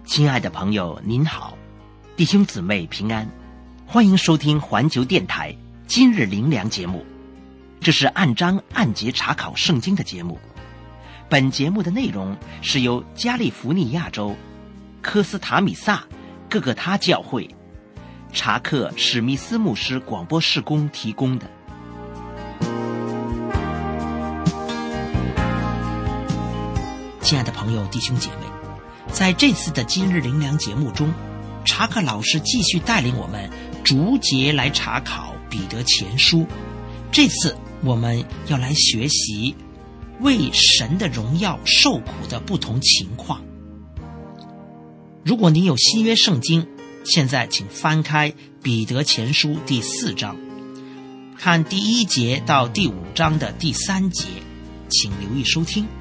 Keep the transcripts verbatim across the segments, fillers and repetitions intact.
亲爱的朋友您好，弟兄姊妹平安，欢迎收听环球电台今日灵粮节目。这是按章按节查考圣经的节目。本节目的内容是由加利福尼亚州科斯塔米萨各个他教会查克史密斯牧师广播事工提供的。亲爱的朋友弟兄姐妹，在这次的今日灵粮节目中，查克老师继续带领我们逐节来查考彼得前书。这次我们要来学习为神的荣耀受苦的不同情况。如果您有新约圣经，现在请翻开彼得前书第四章，看第一节到第五章的第三节，请留意收听。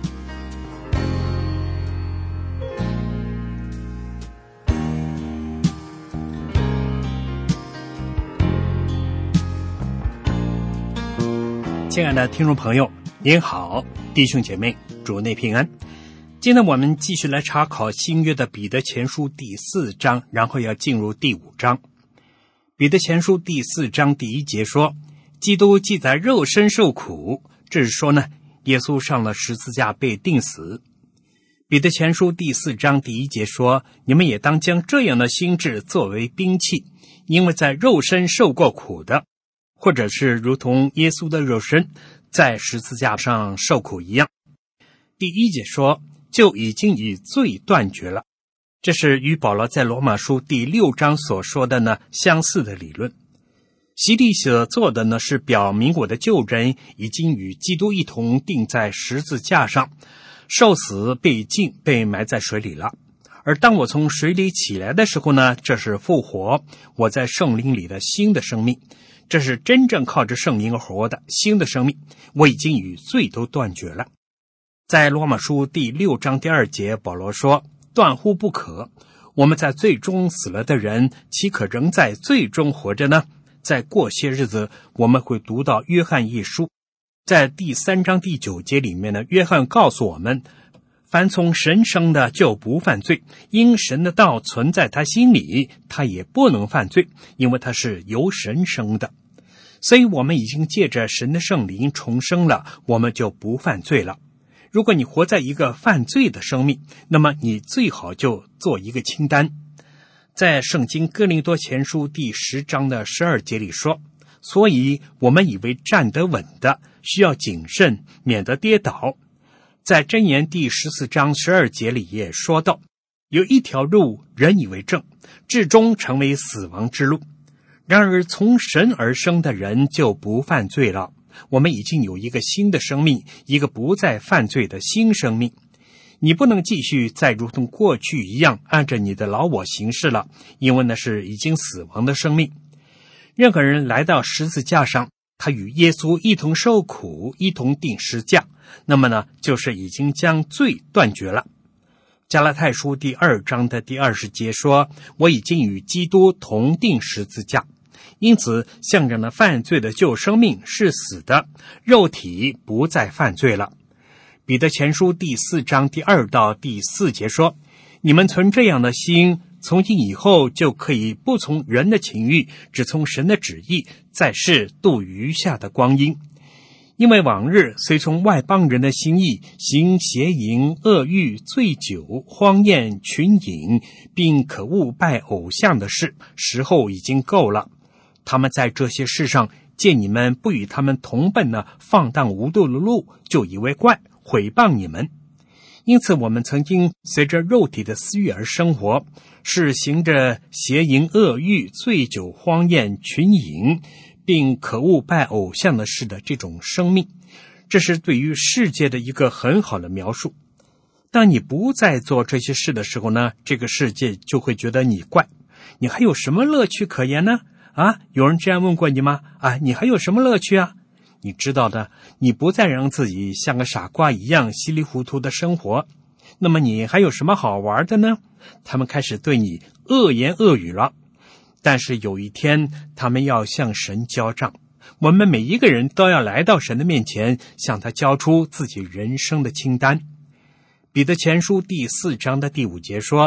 亲爱的听众朋友您好，弟兄姐妹主内平安。今天我们继续来查考新约的彼得前书第四章，然后要进入第五章。彼得前书第四章第一节说，基督既在肉身受苦，这是说呢，耶稣上了十字架被钉死。彼得前书第四章第一节说，你们也当将这样的心志作为兵器，因为在肉身受过苦的，或者是如同耶稣的肉身在十字架上受苦一样。第一节说，就已经与罪断绝了，这是与保罗在罗马书第六章所说的呢相似的理论。洗礼所做的呢是表明我的旧人已经与基督一同钉在十字架上，受死被浸被埋在水里了。而当我从水里起来的时候呢，这是复活，我在圣灵里的新的生命，这是真正靠着圣灵而活的新的生命，我已经与罪都断绝了。在罗马书第六章第二节，保罗说，断乎不可，我们在罪中死了的人，岂可仍在罪中活着呢？在过些日子我们会读到约翰一书，在第三章第九节里面呢，约翰告诉我们，凡从神生的就不犯罪，因神的道存在他心里，他也不能犯罪，因为他是由神生的。所以我们已经借着神的圣灵重生了，我们就不犯罪了。如果你活在一个犯罪的生命，那么你最好就做一个清单。在圣经哥林多前书第十章的十二节里说，所以我们以为站得稳的，需要谨慎，免得跌倒。在箴言第十四章十二节里也说到，有一条路人以为正，至终成为死亡之路。然而从神而生的人就不犯罪了，我们已经有一个新的生命，一个不再犯罪的新生命。你不能继续再如同过去一样按着你的老我行事了，因为那是已经死亡的生命。任何人来到十字架上，他与耶稣一同受苦，一同钉十架，那么呢，就是已经将罪断绝了。加拉太书第二章的第二十节说，我已经与基督同钉十字架，因此象征了犯罪的旧生命是死的，肉体不再犯罪了。彼得前书第四章第二到第四节说，你们存这样的心，从今以后就可以不从人的情欲，只从神的旨意，在世度余下的光阴。因为往日虽从外邦人的心意行邪淫、恶欲、醉酒、荒宴、群饮，并可恶拜偶像的事，时候已经够了。他们在这些事上见你们不与他们同奔呢放荡无度的路，就以为怪，毁谤你们。因此我们曾经随着肉体的私欲而生活，是行着邪淫、恶欲、醉酒、荒宴、群饮，并可恶拜偶像的事的这种生命。这是对于世界的一个很好的描述。当你不再做这些事的时候呢，这个世界就会觉得你怪，你还有什么乐趣可言呢？啊，有人这样问过你吗？啊，你还有什么乐趣啊？你知道的，你不再让自己像个傻瓜一样稀里糊涂的生活，那么你还有什么好玩的呢？他们开始对你恶言恶语了。但是有一天他们要向神交账，我们每一个人都要来到神的面前，向他交出自己人生的清单。彼得前书第四章的第五节说，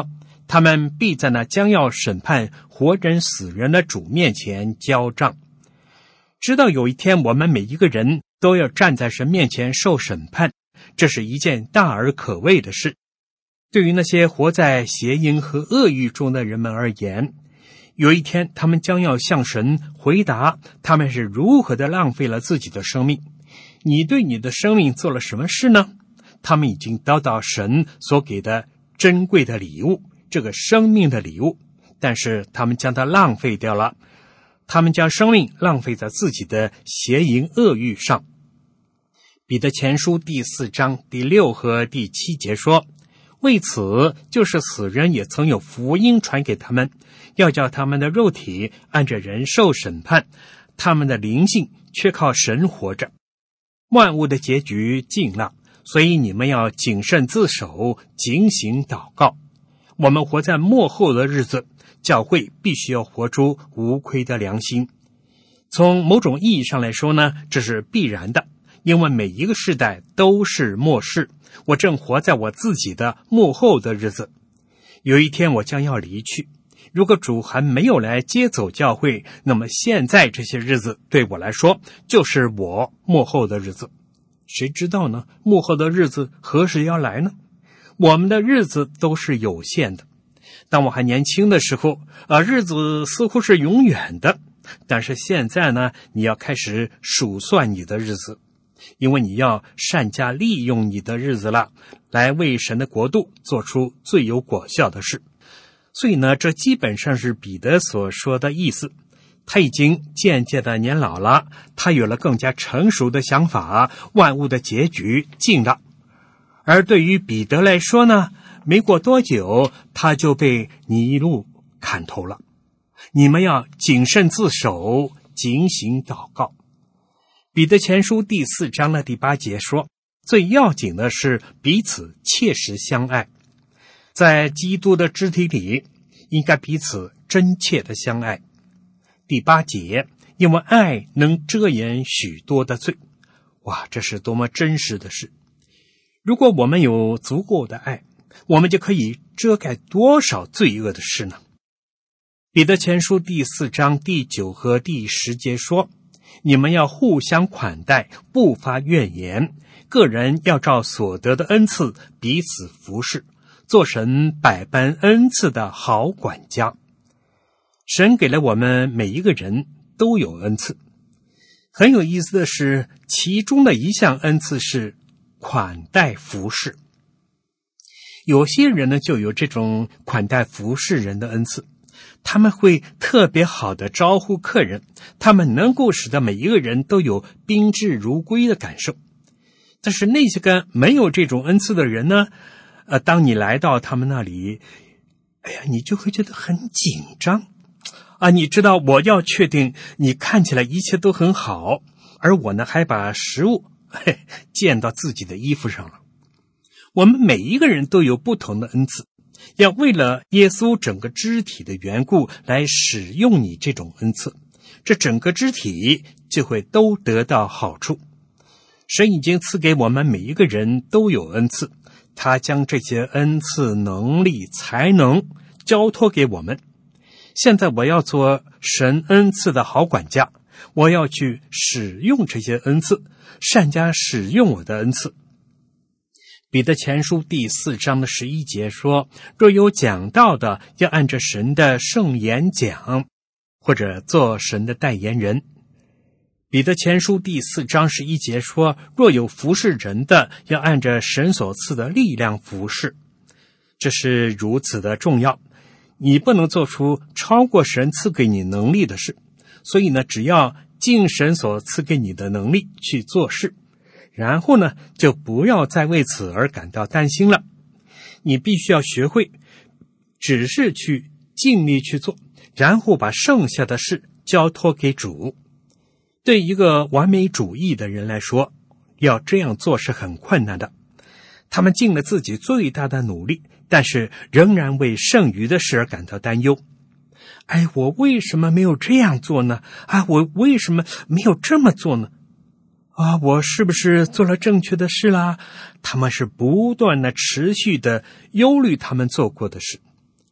他们必在那将要审判活人死人的主面前交账。直到有一天，我们每一个人都要站在神面前受审判，这是一件大而可畏的事。对于那些活在邪淫和恶欲中的人们而言，有一天他们将要向神回答，他们是如何的浪费了自己的生命。你对你的生命做了什么事呢？他们已经得到神所给的珍贵的礼物，这个生命的礼物，但是他们将它浪费掉了。他们将生命浪费在自己的邪淫恶欲上。彼得前书第四章第六和第七节说，为此就是死人也曾有福音传给他们，要叫他们的肉体按着人受审判，他们的灵性却靠神活着。万物的结局近了，所以你们要谨慎自守，警醒祷告。我们活在末后的日子，教会必须要活出无亏的良心。从某种意义上来说呢，这是必然的，因为每一个世代都是末世。我正活在我自己的末后的日子，有一天我将要离去。如果主还没有来接走教会，那么现在这些日子对我来说就是我末后的日子。谁知道呢？末后的日子何时要来呢？我们的日子都是有限的。当我还年轻的时候，啊，日子似乎是永远的。但是现在呢，你要开始数算你的日子，因为你要善加利用你的日子了，来为神的国度做出最有果效的事。所以呢，这基本上是彼得所说的意思。他已经渐渐的年老了，他有了更加成熟的想法，万物的结局近了。而对于彼得来说呢，没过多久他就被尼禄砍头了。你们要谨慎自守，警醒祷告。彼得前书第四章的第八节说，最要紧的是彼此切实相爱。在基督的肢体里，应该彼此真切的相爱。第八节，因为爱能遮掩许多的罪。哇，这是多么真实的事！如果我们有足够的爱，我们就可以遮盖多少罪恶的事呢？彼得前书第四章第九和第十节说，你们要互相款待，不发怨言，个人要照所得的恩赐彼此服侍，做神百般恩赐的好管家。神给了我们每一个人都有恩赐。很有意思的是，其中的一项恩赐是款待服侍。有些人呢，就有这种款待服侍人的恩赐，他们会特别好的招呼客人，他们能够使得每一个人都有宾至如归的感受。但是那些个没有这种恩赐的人呢，呃，当你来到他们那里，哎呀，你就会觉得很紧张啊！你知道，我要确定你看起来一切都很好，而我呢，还把食物嘿溅到自己的衣服上了。我们每一个人都有不同的恩赐，要为了耶稣整个肢体的缘故来使用你这种恩赐，这整个肢体就会都得到好处。神已经赐给我们每一个人都有恩赐，他将这些恩赐、能力、才能交托给我们。现在我要做神恩赐的好管家，我要去使用这些恩赐，善加使用我的恩赐。彼得前书第四章的十一节说，若有讲道的，要按着神的圣言讲，或者做神的代言人。彼得前书第四章十一节说，若有服侍人的，要按着神所赐的力量服侍。这是如此的重要，你不能做出超过神赐给你能力的事，所以呢，只要尽神所赐给你的能力去做事，然后呢，就不要再为此而感到担心了。你必须要学会只是去尽力去做，然后把剩下的事交托给主。对一个完美主义的人来说，要这样做是很困难的。他们尽了自己最大的努力，但是仍然为剩余的事而感到担忧。哎，我为什么没有这样做呢？啊，我为什么没有这么做呢？啊，我是不是做了正确的事啦？他们是不断的持续的忧虑他们做过的事。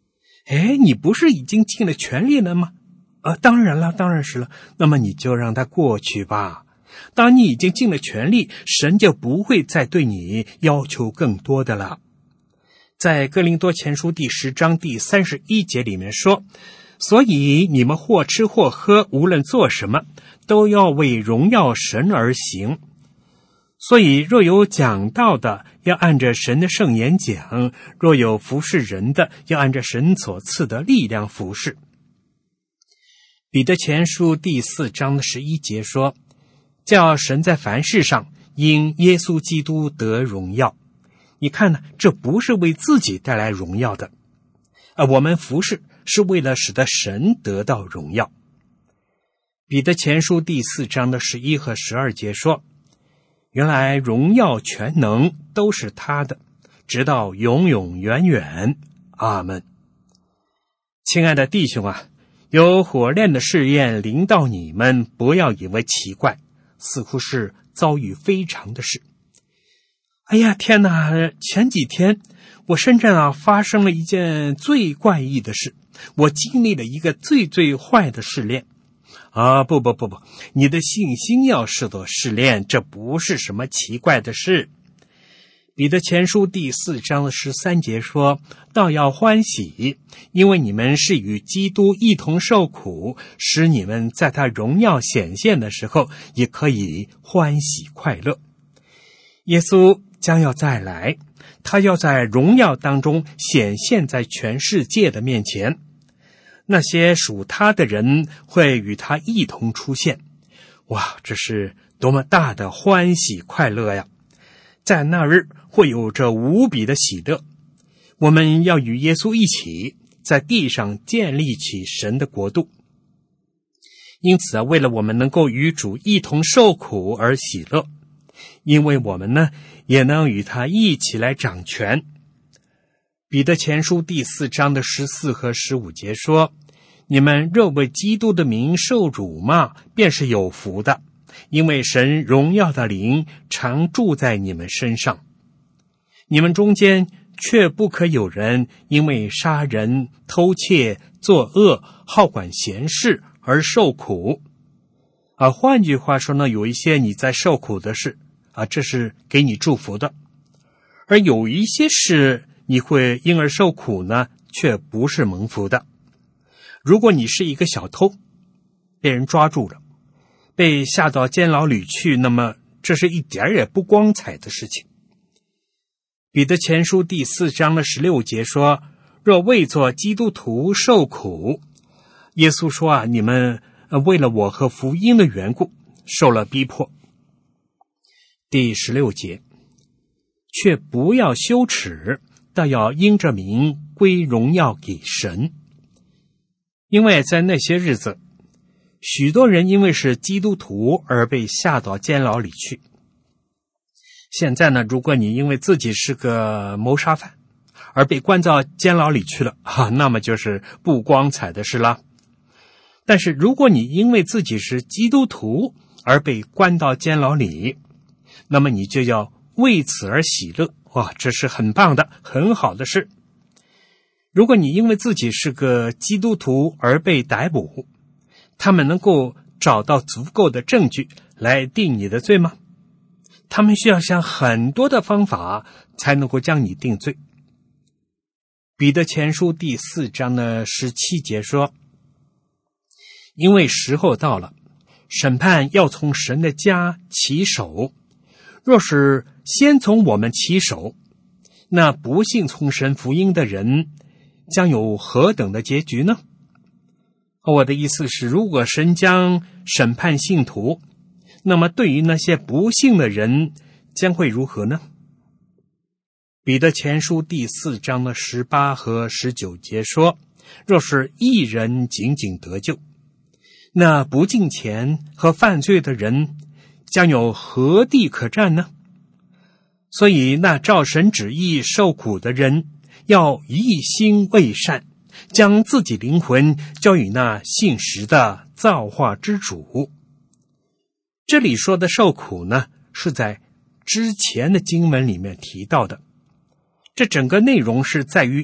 哎，你不是已经尽了全力了吗？啊，当然了，当然是了。那么你就让它过去吧。当你已经尽了全力，神就不会再对你要求更多的了。在哥林多前书第十章第三十一节里面说，所以你们或吃或喝，无论做什么，都要为荣耀神而行。所以若有讲道的，要按着神的圣言讲；若有服侍人的，要按着神所赐的力量服侍。彼得前书第四章的十一节说，叫神在凡事上因耶稣基督得荣耀。你看呢，这不是为自己带来荣耀的，而我们服侍是为了使得神得到荣耀。彼得前书第四章的十一和十二节说，原来荣耀全能都是他的，直到永永远远。阿们。亲爱的弟兄啊，有火炼的试验临到你们，不要以为奇怪，似乎是遭遇非常的事。哎呀，天哪！前几天我深圳啊发生了一件最怪异的事，我经历了一个最最坏的试炼。啊，不不不不，你的信心要受到试炼，这不是什么奇怪的事。彼得前书第四章的十三节说，倒要欢喜，因为你们是与基督一同受苦，使你们在他荣耀显现的时候，也可以欢喜快乐。耶稣将要再来，他要在荣耀当中显现在全世界的面前。那些属他的人会与他一同出现。哇，这是多么大的欢喜快乐呀！在那日会有着无比的喜乐。我们要与耶稣一起在地上建立起神的国度。因此啊，为了我们能够与主一同受苦而喜乐，因为我们呢也能与他一起来掌权。彼得前书第四章的十四和十五节说，你们若为基督的名受辱骂，便是有福的，因为神荣耀的灵常住在你们身上。你们中间却不可有人因为杀人、偷窃、作恶、好管闲事而受苦。啊，换句话说呢，有一些你在受苦的事啊，这是给你祝福的；而有一些事你会因而受苦呢，却不是蒙福的。如果你是一个小偷，被人抓住了，被下到监牢里去，那么这是一点也不光彩的事情。彼得前书第四章的十六节说，若为做基督徒受苦，耶稣说啊，你们为了我和福音的缘故受了逼迫。第十六节，却不要羞耻，倒要因着名归荣耀给神。因为在那些日子，许多人因为是基督徒而被下到监牢里去。现在呢，如果你因为自己是个谋杀犯而被关到监牢里去了啊，那么就是不光彩的事了。但是如果你因为自己是基督徒而被关到监牢里，那么你就要为此而喜乐。哇，这是很棒的，很好的事。如果你因为自己是个基督徒而被逮捕，他们能够找到足够的证据来定你的罪吗？他们需要想很多的方法才能够将你定罪。彼得前书第四章的十七节说，因为时候到了，审判要从神的家起手。若是先从我们起手，那不信从神福音的人将有何等的结局呢？我的意思是，如果神将审判信徒，那么对于那些不信的人将会如何呢？彼得前书第四章的十八和十九节说，若是一人仅仅得救，那不敬虔和犯罪的人将有何地可占呢？所以那照神旨意受苦的人要一心为善，将自己灵魂交与那信实的造化之主。这里说的受苦呢，是在之前的经文里面提到的。这整个内容是在于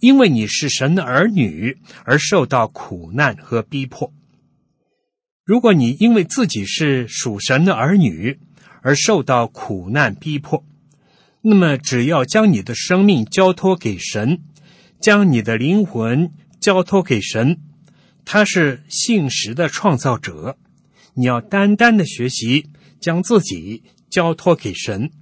因为你是神的儿女而受到苦难和逼迫。如果你因为自己是属神的儿女而受到苦难逼迫，那么只要将你的生命交托给神，将你的灵魂交托给神，他是信实的创造者，你要单单的学习将自己交托给神。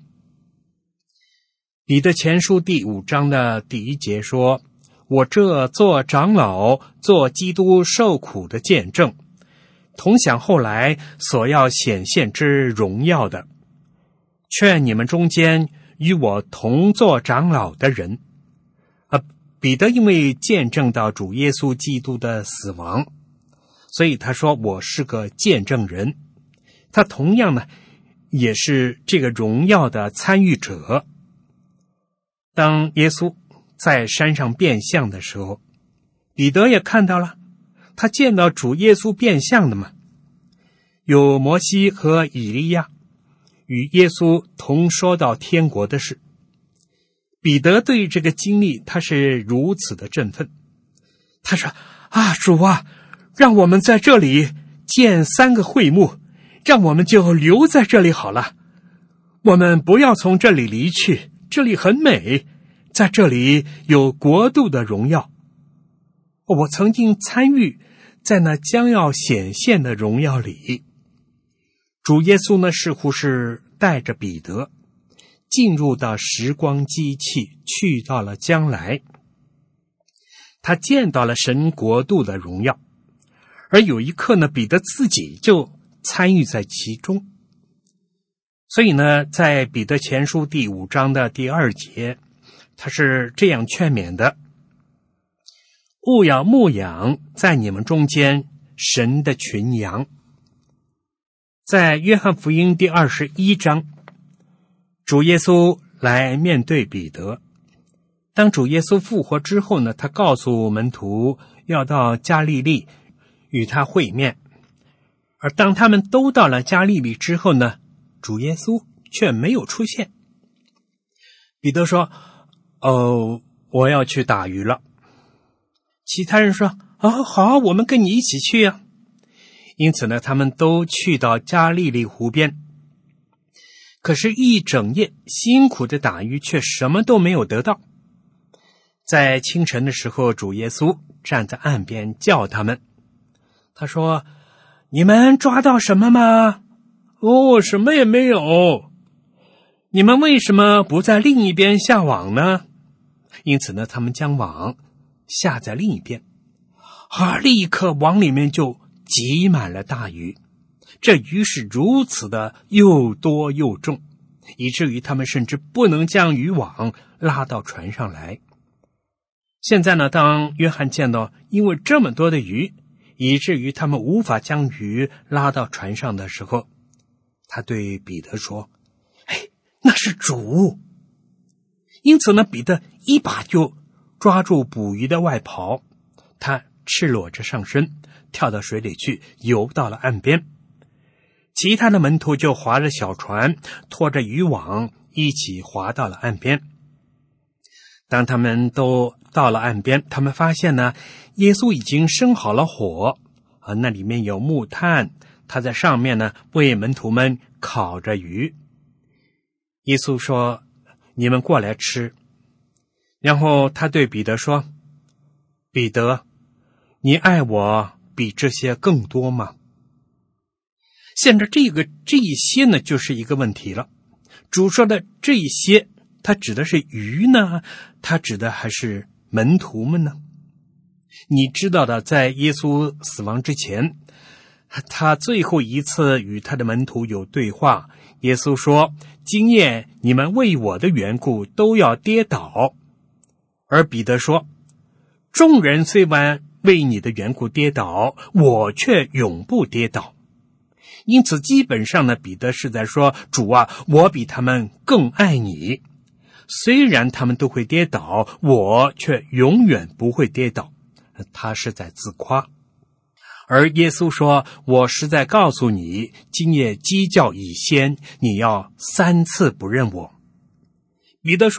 彼得前书第五章的第一节说，我这做长老做基督受苦的见证，同享后来所要显现之荣耀的，劝你们中间与我同做长老的人。啊，彼得因为见证到主耶稣基督的死亡，所以他说我是个见证人。他同样呢，也是这个荣耀的参与者。当耶稣在山上变相的时候，彼得也看到了，他见到主耶稣变相的嘛，有摩西和以利亚与耶稣同说到天国的事。彼得对这个经历他是如此的振奋，他说啊，主啊，让我们在这里建三个会幕，让我们就留在这里好了，我们不要从这里离去，这里很美，在这里有国度的荣耀。我曾经参与在那将要显现的荣耀里。主耶稣呢，似乎是带着彼得进入到时光机器，去到了将来。他见到了神国度的荣耀，而有一刻呢，彼得自己就参与在其中。所以呢，在彼得前书第五章的第二节，他是这样劝勉的，务要牧养在你们中间神的群羊。在约翰福音第二十一章，主耶稣来面对彼得。当主耶稣复活之后呢，他告诉门徒要到加利利与他会面。而当他们都到了加利利之后呢，主耶稣却没有出现。彼得说，哦，我要去打鱼了。其他人说，哦，好，我们跟你一起去呀。因此呢，他们都去到加利利湖边。可是一整夜辛苦的打鱼，却什么都没有得到。在清晨的时候，主耶稣站在岸边叫他们，他说，你们抓到什么吗？哦，什么也没有。你们为什么不在另一边下网呢？因此呢，他们将网下在另一边，啊，立刻网里面就挤满了大鱼。这鱼是如此的又多又重，以至于他们甚至不能将渔网拉到船上来。现在呢，当约翰见到因为这么多的鱼，以至于他们无法将鱼拉到船上的时候，他对彼得说，哎，那是主。因此呢，彼得一把就抓住捕鱼的外袍，他赤裸着上身跳到水里去，游到了岸边。其他的门徒就划着小船，拖着渔网一起划到了岸边。当他们都到了岸边，他们发现呢，耶稣已经生好了火，啊，那里面有木炭，他在上面呢为门徒们烤着鱼。耶稣说，你们过来吃。然后他对彼得说，彼得，你爱我比这些更多吗？现在这个这一些呢，就是一个问题了。主说的这一些，他指的是鱼呢，他指的还是门徒们呢？你知道的，在耶稣死亡之前，他最后一次与他的门徒有对话，耶稣说，今夜你们为我的缘故都要跌倒。而彼得说，众人虽然为你的缘故跌倒，我却永不跌倒。因此基本上呢，彼得是在说，主啊，我比他们更爱你。虽然他们都会跌倒，我却永远不会跌倒。他是在自夸。而耶稣说，我实在告诉你，今夜鸡叫以先，你要三次不认我。彼得说，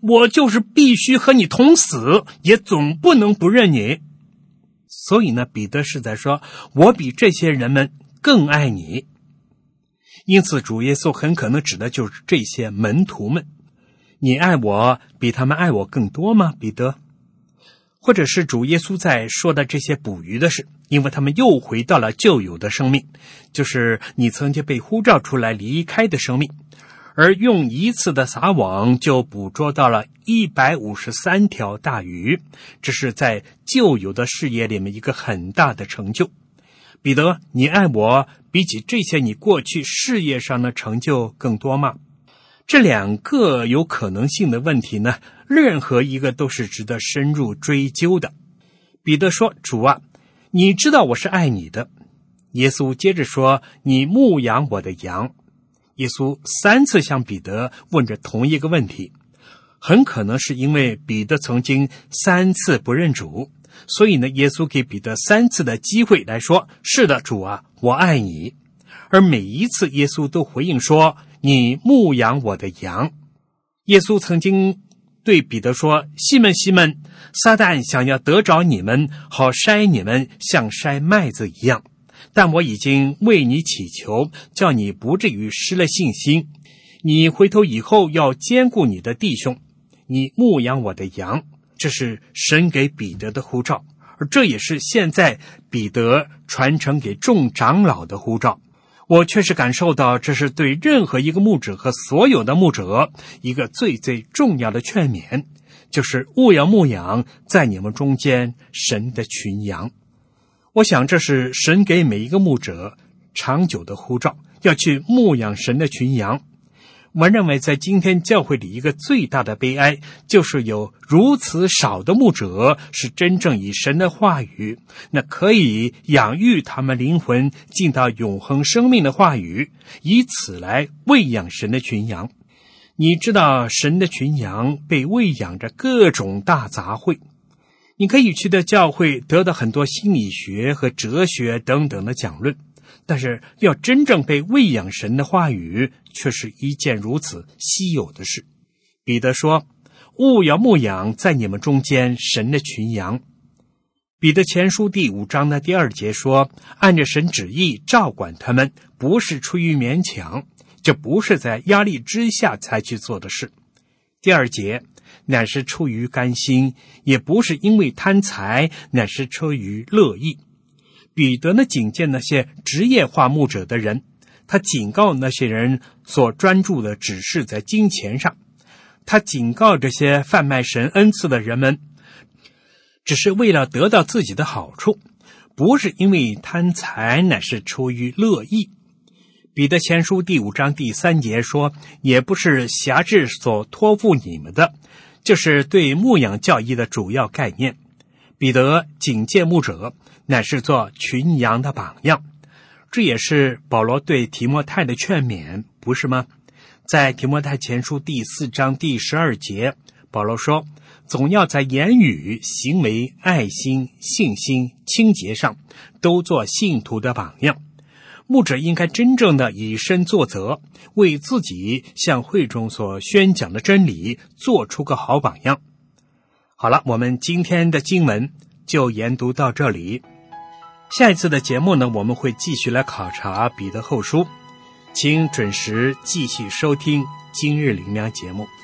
我就是必须和你同死，也总不能不认你。所以呢，彼得是在说，我比这些人们更爱你。因此主耶稣很可能指的就是这些门徒们。你爱我比他们爱我更多吗，彼得？或者是主耶稣在说的这些捕鱼的事，因为他们又回到了旧有的生命，就是你曾经被呼召出来离开的生命，而用一次的撒网就捕捉到了一百五十三条大鱼，这是在旧有的事业里面一个很大的成就。彼得，你爱我比起这些你过去事业上的成就更多吗？这两个有可能性的问题呢，任何一个都是值得深入追究的。彼得说，主啊，你知道我是爱你的。耶稣接着说，你牧养我的羊。耶稣三次向彼得问着同一个问题，很可能是因为彼得曾经三次不认主，所以呢，耶稣给彼得三次的机会来说，是的，主啊，我爱你。而每一次耶稣都回应说，你牧养我的羊。耶稣曾经对彼得说，西门西门，撒旦想要得着你们，好筛你们像筛麦子一样，但我已经为你祈求，叫你不至于失了信心。你回头以后要兼顾你的弟兄，你牧养我的羊。这是神给彼得的呼召，而这也是现在彼得传承给众长老的呼召。我确实感受到，这是对任何一个牧者和所有的牧者一个最最重要的劝勉，就是务要牧养在你们中间神的群羊。我想这是神给每一个牧者长久的呼召，要去牧养神的群羊。我认为在今天教会里一个最大的悲哀，就是有如此少的牧者是真正以神的话语，那可以养育他们灵魂进到永恒生命的话语，以此来喂养神的群羊。你知道神的群羊被喂养着各种大杂烩，你可以去的教会得到很多心理学和哲学等等的讲论，但是要真正被喂养神的话语，却是一件如此稀有的事。彼得说，务要牧养在你们中间神的群羊。彼得前书第五章的第二节说，按着神旨意照管他们，不是出于勉强，这不是在压力之下才去做的事。第二节，乃是出于甘心，也不是因为贪财，乃是出于乐意。彼得呢，警戒那些职业化牧者的人，他警告那些人所专注的只是在金钱上，他警告这些贩卖神恩赐的人们，只是为了得到自己的好处，不是因为贪财，乃是出于乐意。彼得前书第五章第三节说，也不是辖制所托付你们的，就是对牧养教义的主要概念。彼得警戒牧者，乃是做群羊的榜样。这也是保罗对提摩太的劝勉，不是吗？在提摩太前书第四章第十二节，保罗说，总要在言语、行为、爱心、信心、清洁上都做信徒的榜样。牧者应该真正的以身作则，为自己向会众所宣讲的真理做出个好榜样。好了，我们今天的经文就研读到这里。下一次的节目呢，我们会继续来考察彼得后书，请准时继续收听今日灵粮节目。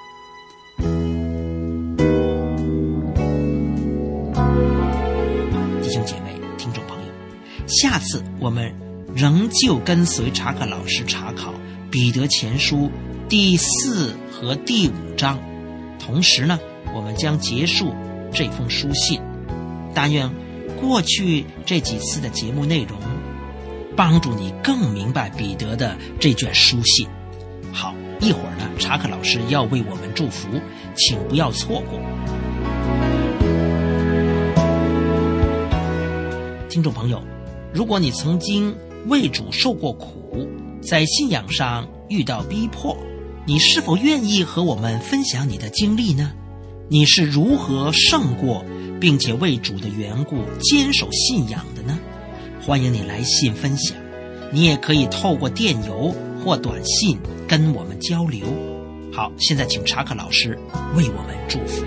弟兄姐妹、听众朋友，下次我们仍旧跟随查克老师查考彼得前书第四和第五章，同时呢，我们将结束这封书信。但愿过去这几次的节目内容帮助你更明白彼得的这卷书信。好，一会儿呢，查克老师要为我们祝福，请不要错过。听众朋友，如果你曾经为主受过苦，在信仰上遇到逼迫，你是否愿意和我们分享你的经历呢？你是如何胜过并且为主的缘故坚守信仰的呢？欢迎你来信分享，你也可以透过电邮或短信跟我们交流。 好，现在请查克老师为我们祝福。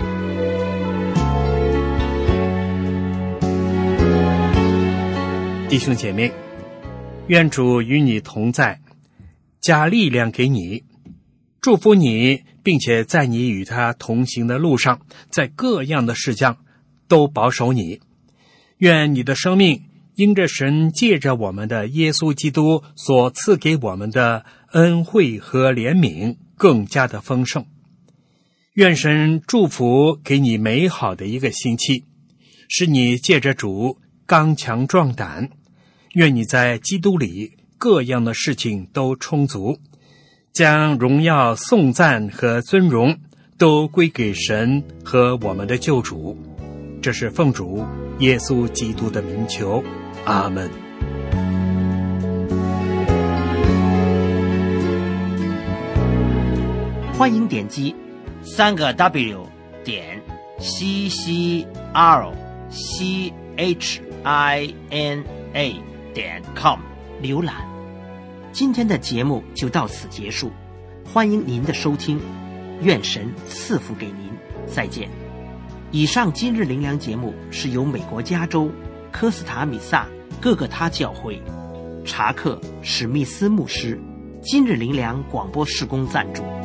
弟兄姐妹，愿主与你同在，加力量给你，祝福你，并且在你与他同行的路上，在各样的事上都保守你。愿你的生命因着神借着我们的耶稣基督所赐给我们的恩惠和怜悯更加的丰盛。愿神祝福给你美好的一个星期，使你借着主刚强壮胆。愿你在基督里各样的事情都充足，将荣耀颂赞和尊荣都归给神和我们的救主。这是奉主耶稣基督的名求，阿们。 欢迎点击三个 W 点 C C R C H I N A 点 com 浏览。今天的节目就到此结束，欢迎您的收听，愿神赐福给您，再见。以上今日灵粮节目是由美国加州科斯塔米萨各个他教会查克史密斯牧师今日灵粮广播事工赞助。